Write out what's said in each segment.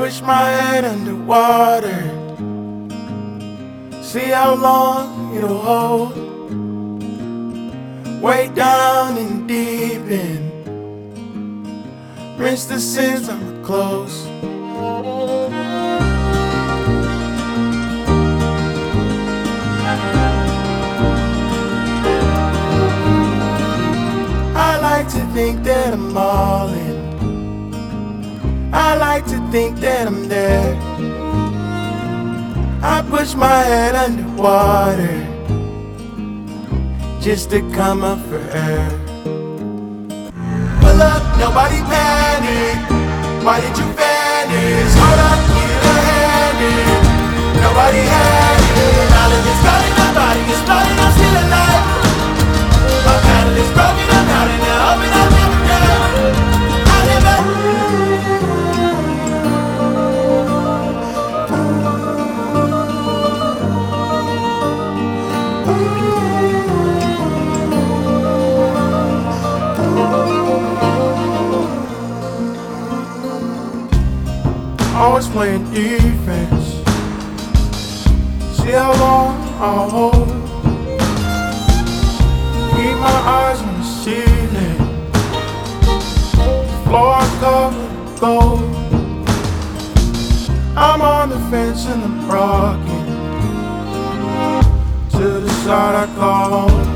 push my head underwater, see how long it'll hold. Way down and deep in, rinse the sins on my clothes. I like to think that I'm all in, I like to think that I'm there. I push my head underwater just to come up for air. Pull up, nobody panic. Why did you vanish? Hold up, needed a hand in. Nobody had it. All of this blood in my body is flooding, I'm still alive. My paddle is broken, I'm out in the open, I'll never die. I'll never. Always playing defense, see how long I'll hold. Keep my eyes on the ceiling, the floor covered in gold. I'm on the fence and I'm rocking, to the side I call home.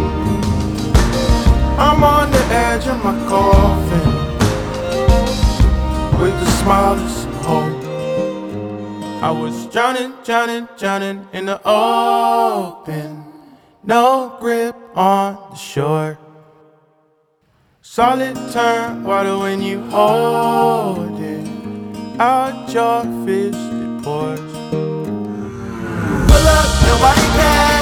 I'm on the edge of my coffin, with the smile that's home. I was drowning, drowning, drowning in the open, no grip on the shore. Solid turn water when you hold it, out your fist it pours. Pull up, nobody cares.